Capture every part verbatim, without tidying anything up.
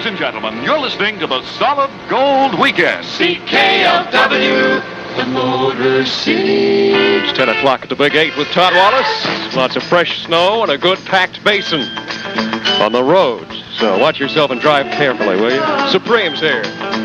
and gentlemen, you're listening to the Solid Gold Weekend. C K L W, the Motor City. It's ten o'clock at the Big Eight with Todd Wallace. Lots of fresh snow and a good packed basin on the roads. So watch yourself and drive carefully, will you? Supreme's here.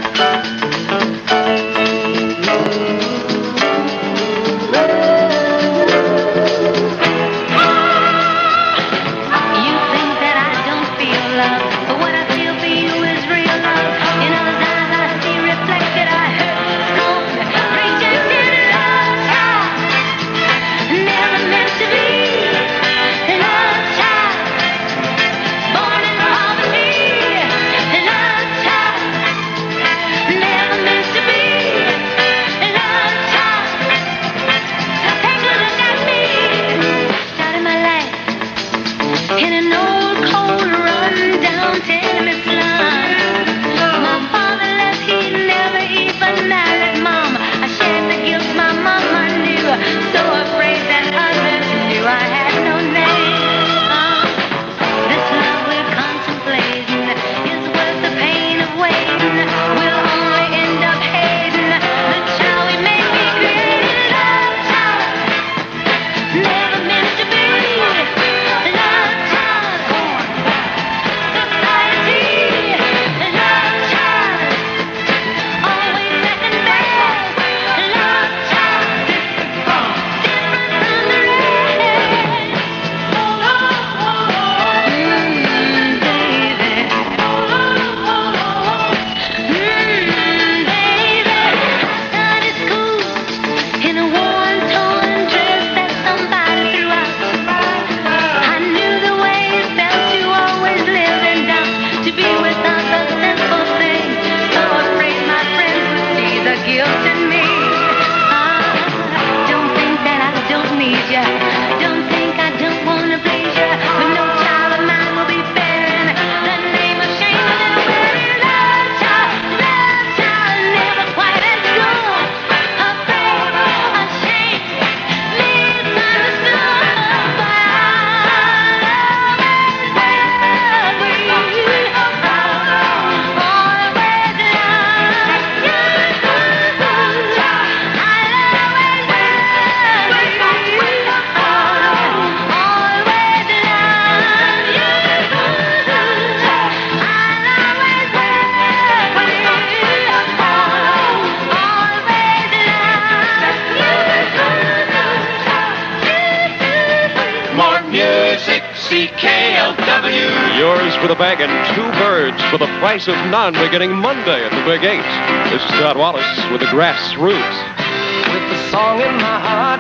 Yours for the bag and two birds for the price of none beginning Monday at the Big Eight. This is Todd Wallace with the Grassroots. With the song in my heart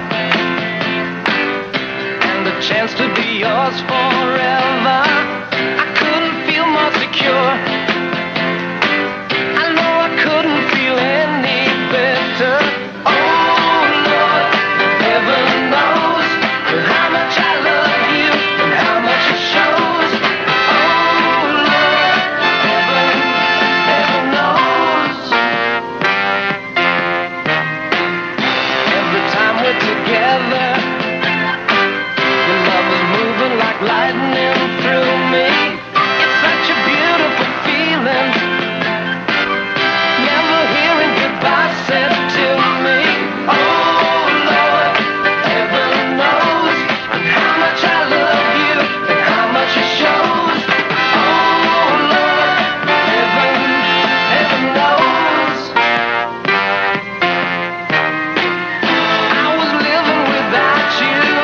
and the chance to be yours forever, I couldn't feel more secure. I know I couldn't feel any better. Oh, Lord, heaven knows how much I love you and how much it shows. Lightning through me. It's such a beautiful feeling. Never hearing goodbye said to me. Oh Lord, heaven knows how much I love you and how much it shows. Oh Lord, heaven, heaven knows. I was living without you.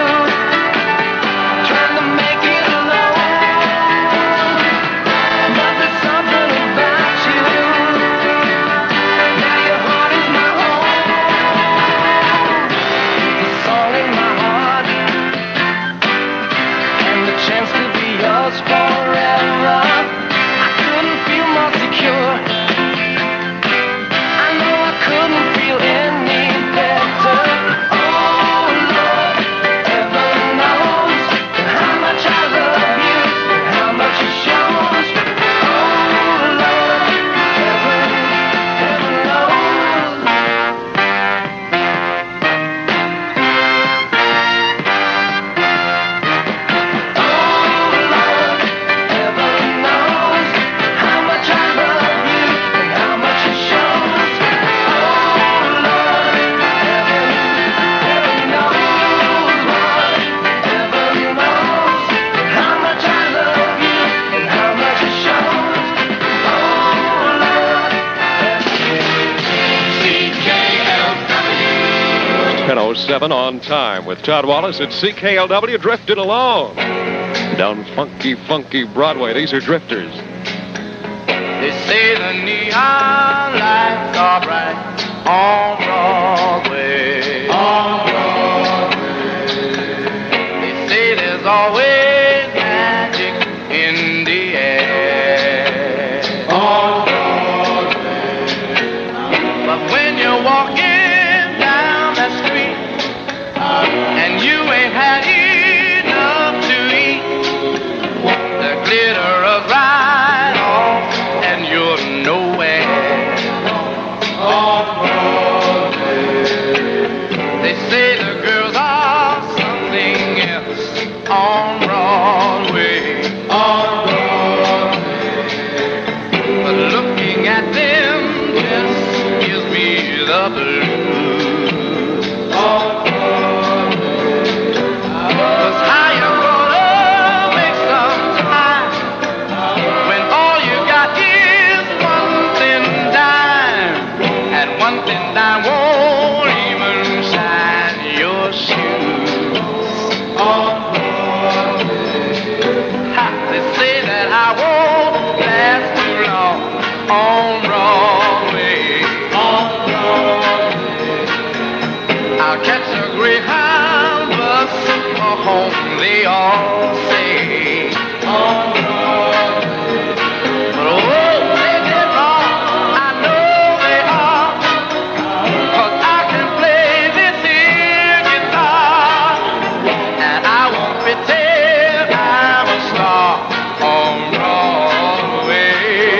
seven on time with Todd Wallace at C K L W, drifting along down funky, funky Broadway. These are Drifters. They say the neon lights are bright on Broadway. On Broadway. They say there's always magic in the air. On Broadway. But when you're walking down the street and you ain't had enough to eat, the glitter of right off and you're nowhere. On Broadway. They say the girls are something else on Broadway. On Broadway. But looking at them just gives me the blues. On Broadway. 'Cause how you gonna make some time when all you got is one thin dime, and one thin dime won't even shine your shoes. On Broadway. Ha, they say that I won't last too long on Broadway. On Broadway. I'll catch a Greyhound bus for home, they all say. On Broadway. But oh, they did wrong, I know they are, 'cause I can play this here guitar, and I won't pretend I'm a star on Broadway.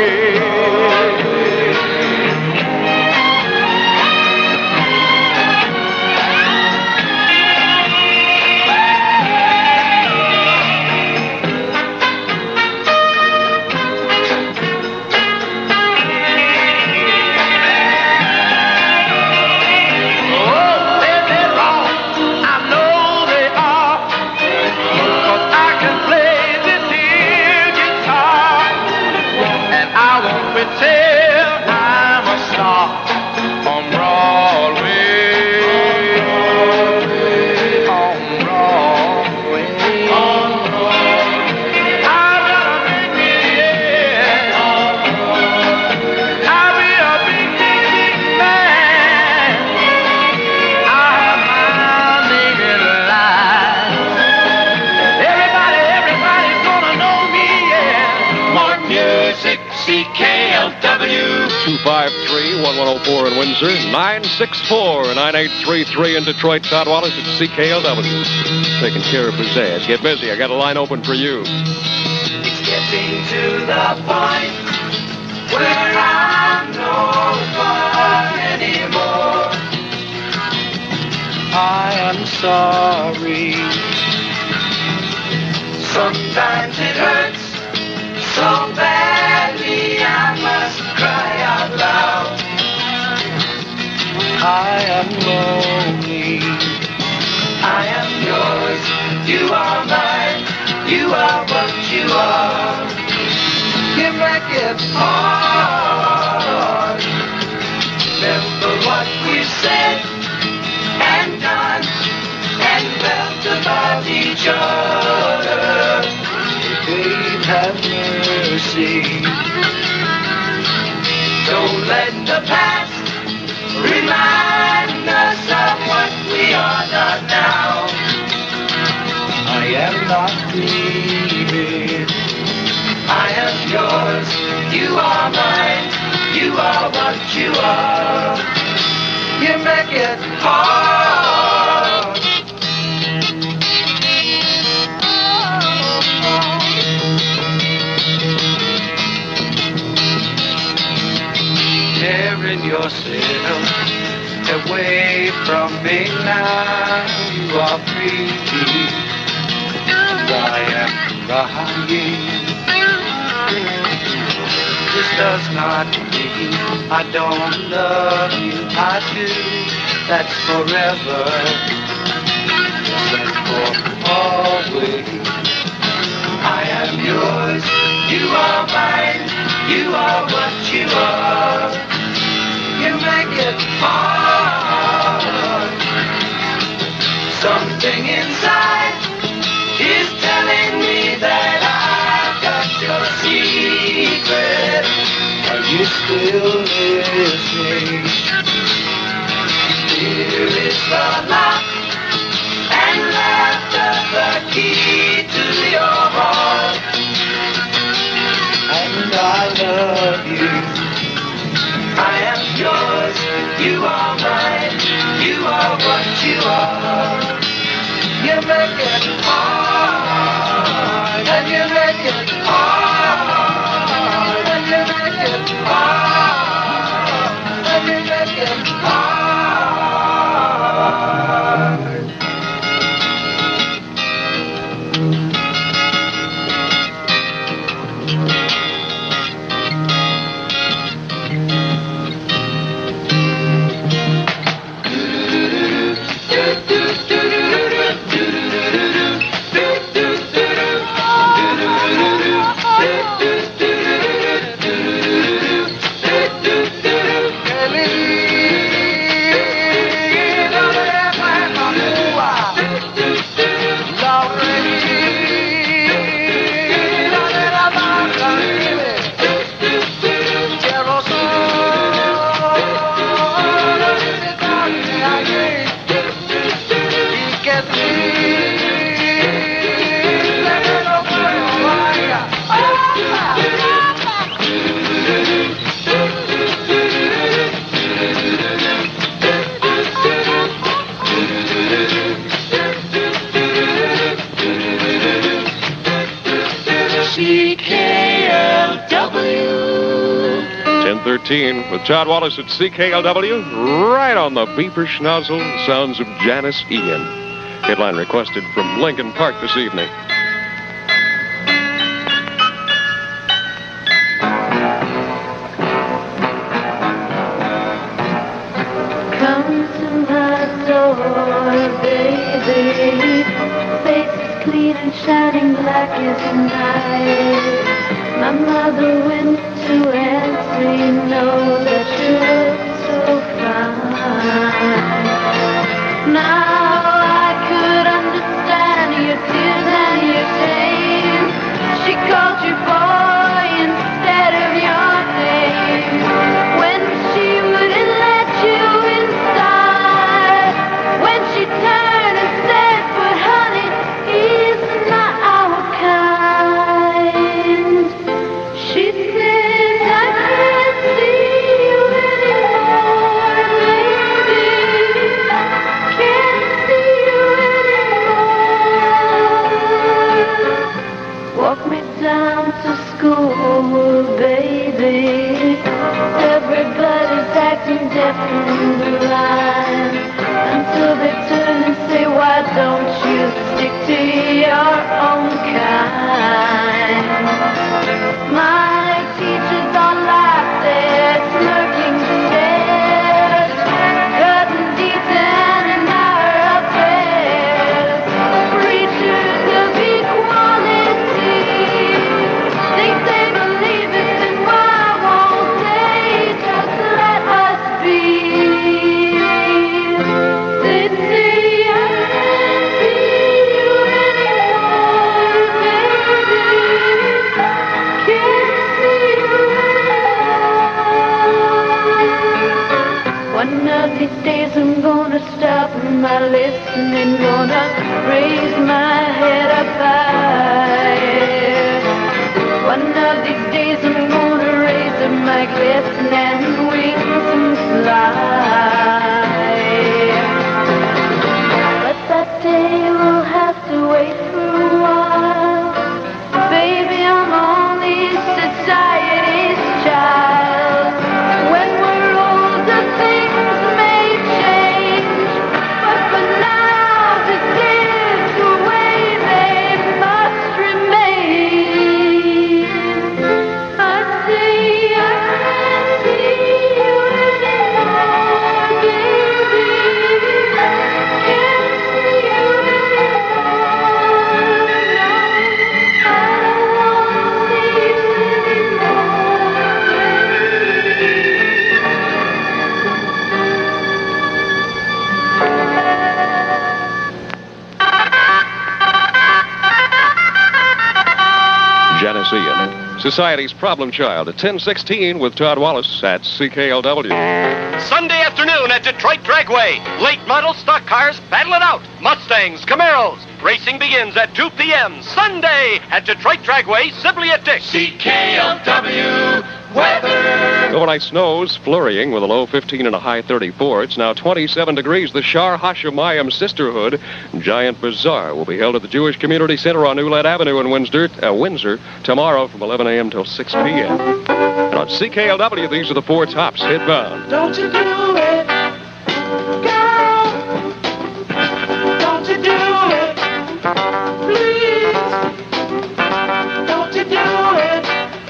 Pretend I'm a star on Broadway. On Broadway. On Broadway. I'll be a big, yeah. On Broadway. I'll be a big, big man. I'll have my name in lights. Everybody, everybody's gonna know me, yeah. More music, C K L W. two five three, one one oh four in Windsor, nine six four, nine eight three three in Detroit. Todd Wallace at C K L W. Taking care of pizzazz. Get busy. I got a line open for you. It's getting to the point where I'm no fun anymore. I am sorry. Sometimes it hurts so badly I must cry out loud. I am lonely. I am yours. You are mine. You are what you are. You make it hard. Remember what we said and done and felt about each other. Babe, have mercy. Don't let the past remind us of what we are not now. I am not dreaming. I am yours. You are mine. You are what you are. You make it hard. Tearing yourself away from me now. You are free. And I am crying. This does not mean I don't love you. I do. That's forever. That's for always. I am yours. You are mine. You are what you are. You make it hard. something inside is telling me that I've got your secret. Are you still listening? Here is the lock, and laughter the key to your heart. And I love you. I am yours, you are mine, you are what you are. You make it hard, and you make it hard, and you make it hard, and you make it hard. With Todd Wallace at C K L W, right on the beeper schnozzle, sounds of Janice Ian. Headline requested from Lincoln Park this evening. Come to my door, baby. Face is clean and shining black as night. My mother went to Antony, know that you look so fine. Now I could understand your tears and your pain. She called you boy instead of your name. When she wouldn't let you inside. When she turned and said, but honey, he's not our kind. She said, I can't see you anymore, baby. Can't see you anymore. Walk me down to school, baby. Everybody's acting deaf and blind until they turn and say, why don't you stick to your own kind? My teachers all laugh, they're smirking stares, cutting deep down in our affairs. Preachers of equality think they believe it, then why won't they just let us be? They say I can't be you anymore, baby. Can't see you anymore. One of these days I'm gonna stop my listening, gonna raise my head up high. One of these days I'm gonna raise up my glistening wings and fly. But that day will have to wait for a while. Baby, I'm only society's child. When we're older, things may change. But for now, this is the way they Geneseo. Society's problem child at ten sixteen with Todd Wallace at C K L W. Sunday afternoon at Detroit Dragway. Late model stock cars battle it out. Mustangs, Camaros. Racing begins at two p.m. Sunday at Detroit Dragway, Sibley at Dick. C K L W weather. Overnight snows flurrying with a low fifteen and a high thirty-four. It's now twenty-seven degrees. The Shar Hashemayim Sisterhood Giant Bazaar will be held at the Jewish Community Center on Newland Avenue in Windsor, uh, Windsor tomorrow from eleven a.m. till six p.m. And on C K L W, these are the four tops hitbound. Don't you do it, girl. Don't you do it, please. Don't you do it,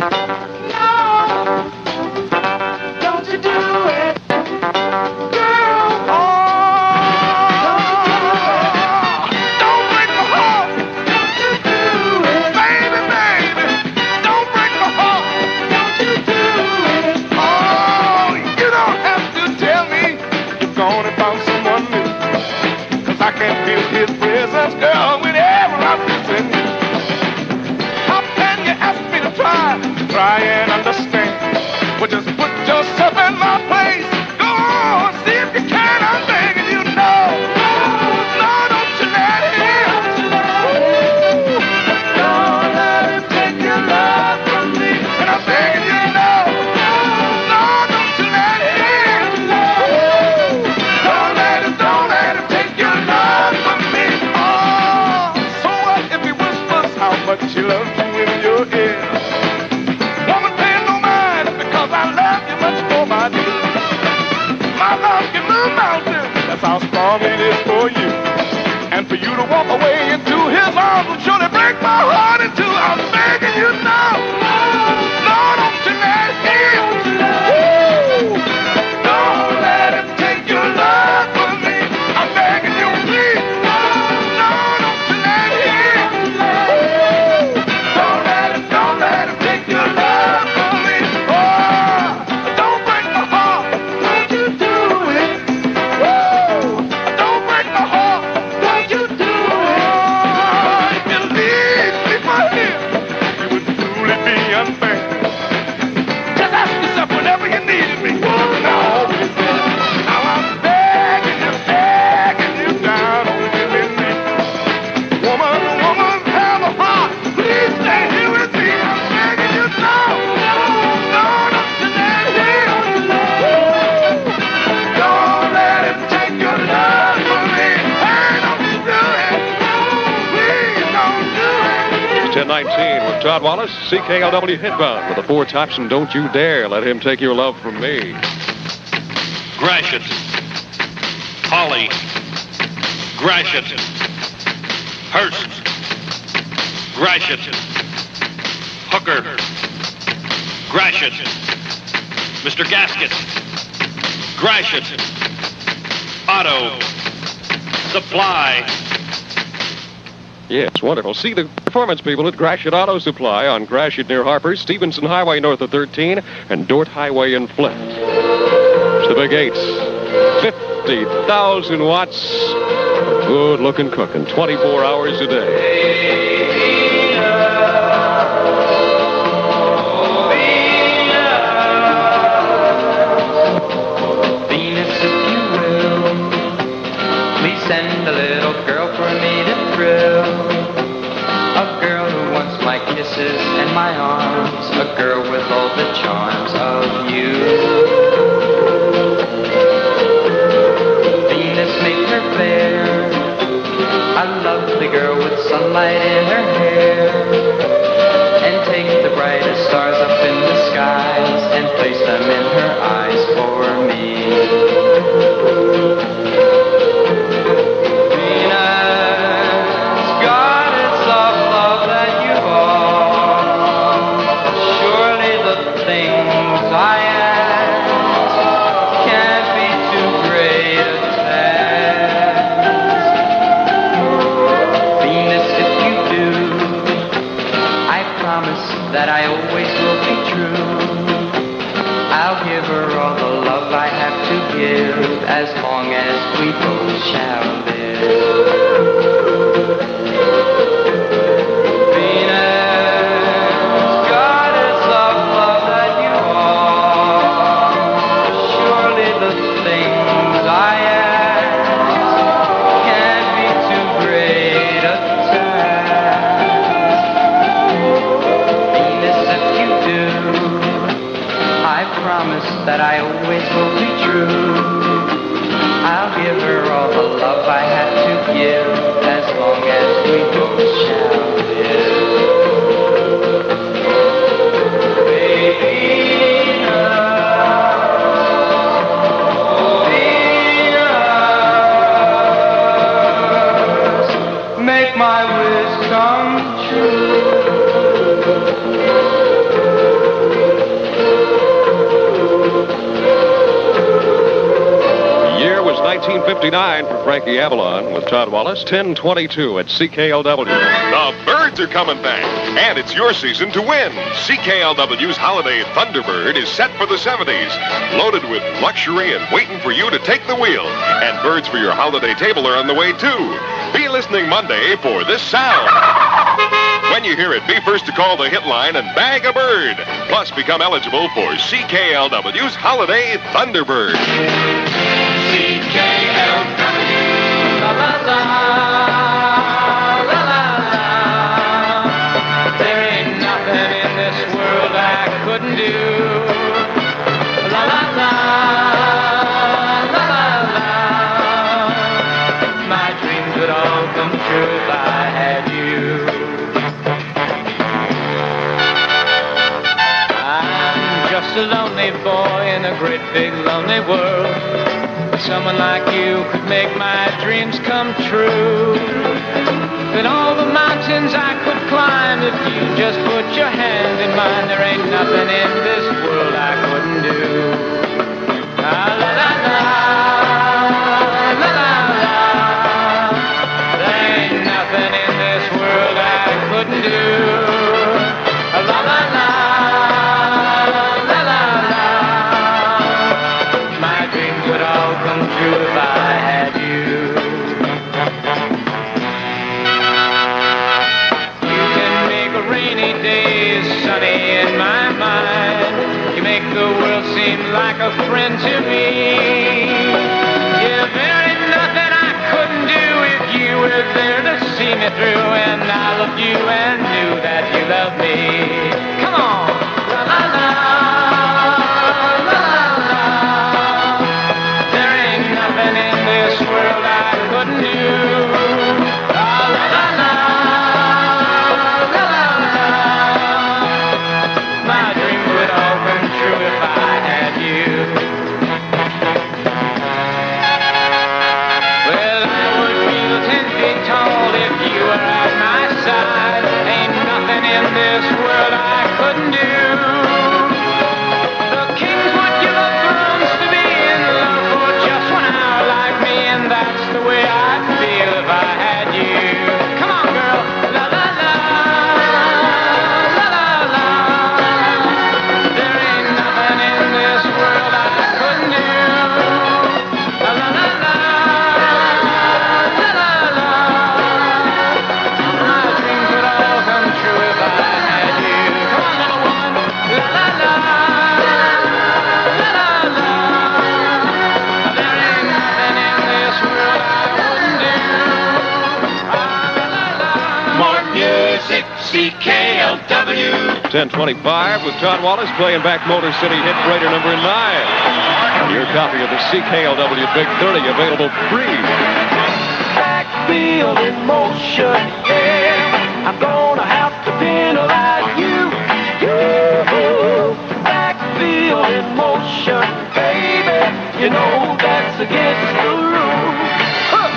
no. Don't you do it, girl. Don't you do it. Don't break my heart. Don't you do it, baby, baby. Don't break my heart. Don't you do it. Oh, you don't have to tell me you're gonna find someone new. Cause I can feel his presence, girl, whenever I'm missing you. How can you ask me to try, try and understand? Well, just put yourself in my place. Go on, see if you can. I'm begging you, no. No, don't you let him. Don't let him take your love from me. And I'm begging you, no. No, don't you let him. Don't let him, don't let him take your love from me. Oh, so what if he whispers how much he loves you in your ear? Woman, pay no mind because I love you much more, my dear. My love can move mountains. That's how strong it is for you. And for you to walk away into his arms will surely break my heart in two. I'm begging you now. No, don't you let him. Woo. Don't let him take your love from me. I'm begging you, please. No, don't you let him. Woo. Don't let him, don't let him take your love from me. Oh, don't break my heart. Don't you do it. Woo. Don't break my heart. Don't you do it. Oh, if you leave me for him, you would truly be unfair. Just ask yourself whenever you needed me. Now, now I'm begging you, begging you down on the me. Woman, woman, have a heart. Please stay here with me. I'm begging you now. No, don't you let him. Don't let him take your love from me. Hey, don't you do it. Please don't do it. ten nineteen with Todd Wallace, C K L W hitbound with the four tops, and don't you dare let him take your love from me. Gratiot. Holly. Gratiot. Hurst. Gratiot. Hooker. Gratiot. Mister Gasket. Gratiot. Otto. Supply. Yes, wonderful. See the performance people at Gratiot Auto Supply on Gratiot near Harper, Stevenson Highway north of thirteen, and Dort Highway in Flint. It's the Big Eights. fifty thousand watts. Good looking cooking. twenty-four hours a day. Venus, if you will, please send a little girl for me to thrill. A girl who wants my kisses and my arms. A girl with all the charms of you. Venus, make her fair. A lovely girl with sunlight in her hair. And take the brightest stars up in the skies and place them in her eyes for me. Venus, goddess of love that you are, surely the things I ask can't be too great a task. Venus, if you do, I promise that I always will be true. I'll give her all the love I have to give, as long as we both shall live. Venus, that I always will be true. I'll give her all the love I have to give, as long as we both shall live. Baby, make my wish come true. The year was nineteen fifty-nine for Frankie Avalon with Todd Wallace, ten twenty-two at C K L W. The birds are coming back, and it's your season to win. C K L W's Holiday Thunderbird is set for the seventies, loaded with luxury and waiting for you to take the wheel. And birds for your holiday table are on the way, too. Be listening Monday for this sound. When you hear it, be first to call the hit line and bag a bird. Plus, become eligible for C K L W's Holiday Thunderbird. C K L W. La la la, la la la. There ain't nothing in this world I couldn't do. La la la, la la la. My dreams would all come true if I had you. I'm just a lonely boy in a great big lonely world. Someone like you could make my dreams come true. Then all the mountains I could climb if you just put your hand in mine. There ain't nothing in this world I couldn't do. Ah, la la la, la la la. There ain't nothing in this world I couldn't do. Ah, la la la. If I had you. You can make a rainy day sunny in my mind. You make the world seem like a friend to me. Yeah, there ain't nothing I couldn't do if you were there to see me through. And I loved you and knew that you loved me. Come on, la la la. C K L W. ten twenty-five with Todd Wallace playing back Motor City hit grader number nine. Your copy of the C K L W Big thirty available free. Backfield in motion, yeah. I'm gonna have to penalize you. You, backfield in motion, baby. You know that's against the rules. Huh.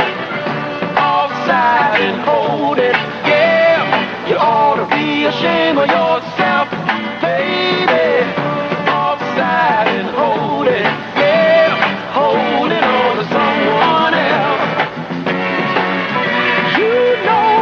Offside and hold it. You ought to be ashamed of yourself, baby. Offside and hold it, yeah. Holding on to someone else. You know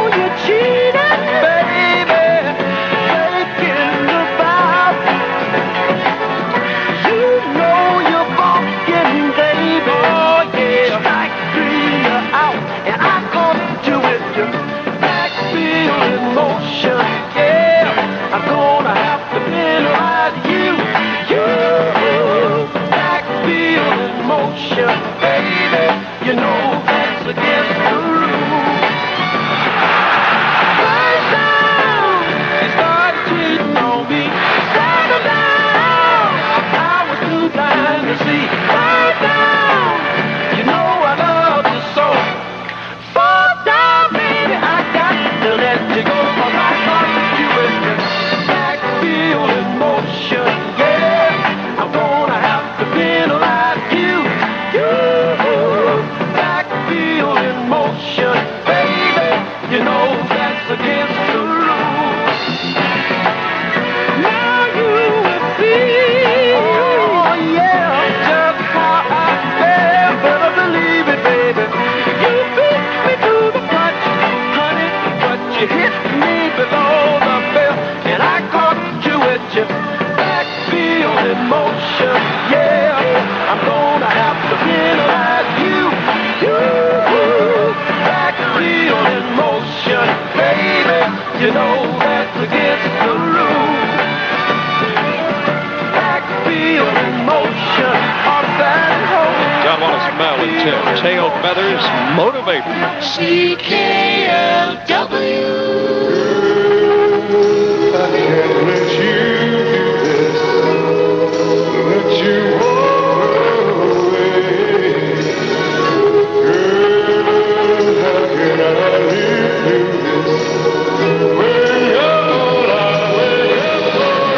Al and Tim, Tail Feathers, Motivating. C K L W. I can't let you do this, let you walk away. Girl, how can I live through this when you're all I wake up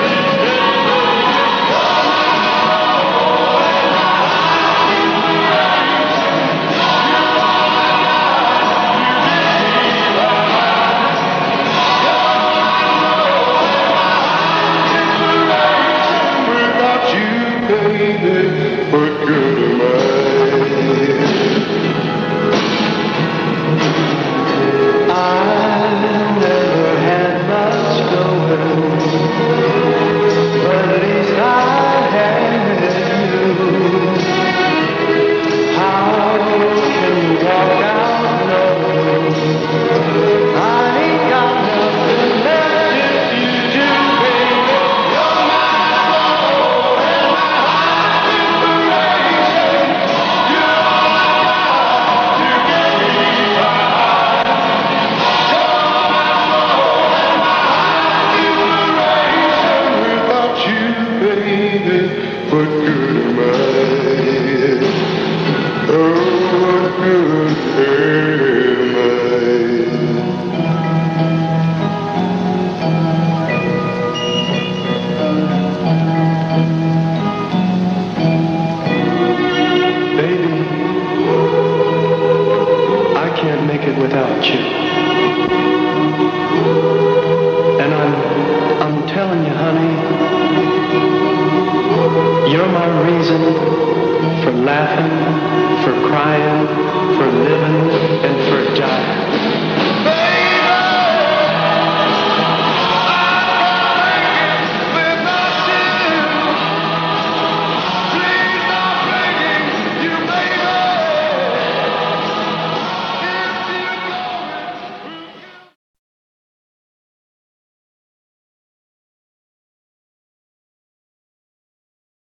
without you, baby? What good am I? I never had much going, but at least I had you. How can you walk out knowing I ain't got nothing left if you do, baby? You're my soul and my heart inspiration. You're all to get me by. You're my soul and my heart inspiration. Without you, baby, what good am I? Oh, what good am I? Baby, I can't make it without you. And I'm, I'm telling you, honey, you're my reason for laughing, for crying, for living.